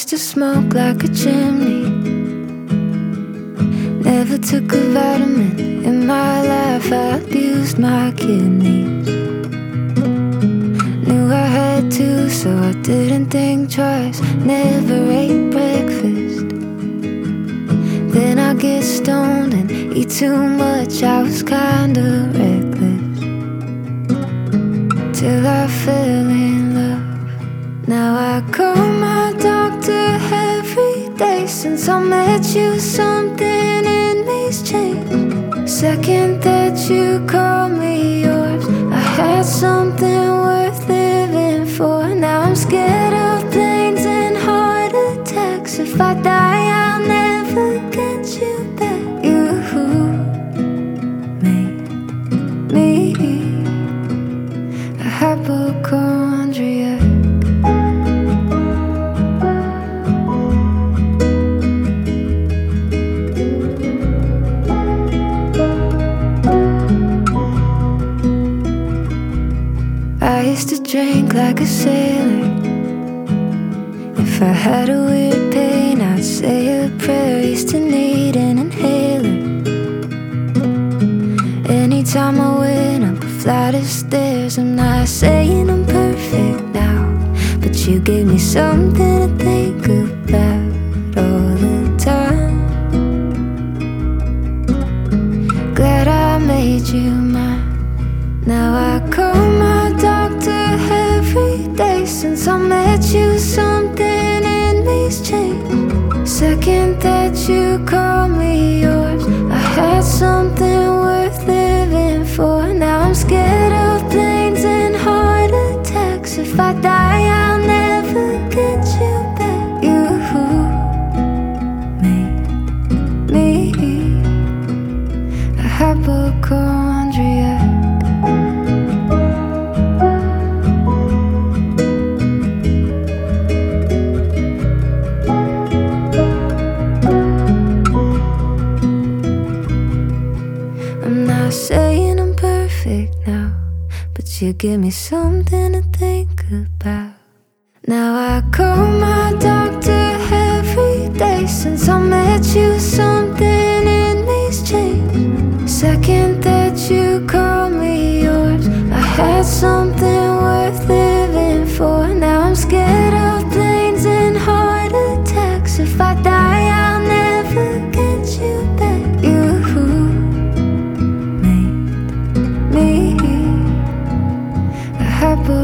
used to smoke like a chimney. Never took a vitamin in my life. I abused my kidneys. Knew I had to, so I didn't think twice. Never ate breakfast. Then I get stoned and eat too much. I was kinda reckless till I fell in love. Now I call my doctor every day since I met you. Something in me's changed. Second that you called me yours, I had something worth living for. Now I'm scared of planes and heart attacks. If I die, I'll never get you back. You made me a hypochondriac. I used to drink like a sailor. If I had a weird pain, I'd say a prayer. Used to need an inhaler. Anytime I went up a flight of stairs, I'm not saying I'm perfect now, but you gave me something to think about all the time. Glad I made you mine. Now I call my doctor every day since I met you. Something in me's changed. Second that you called me yours, I had something worth living for. Now I'm scared of planes and heart attacks. If I die, I'll never get you back. You made me a hypochondriac. I'm not saying I'm perfect now, but you give me something to think about. Now I call my doctor every day since I met you. Something in me's changed. Second that you called me yours, I had something worth living for. Now I'm scared of planes and heart attacks. If I die, I'll never get you back. You made me a hypochondriac.